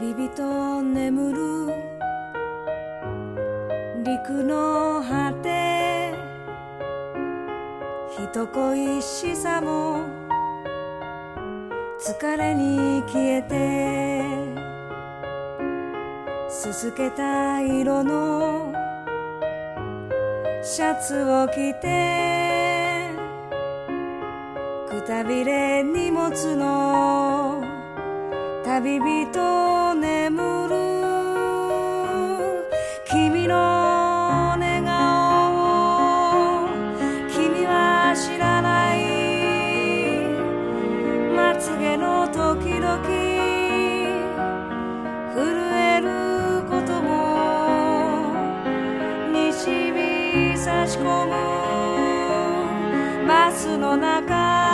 旅人眠る陸の果て、人恋しさも疲れに消えて、すすけた色のシャツを着て、くたびれ荷物の旅人眠る。君の寝顔を君は知らない。まつげの時々震えることも、西日差し込むバスの中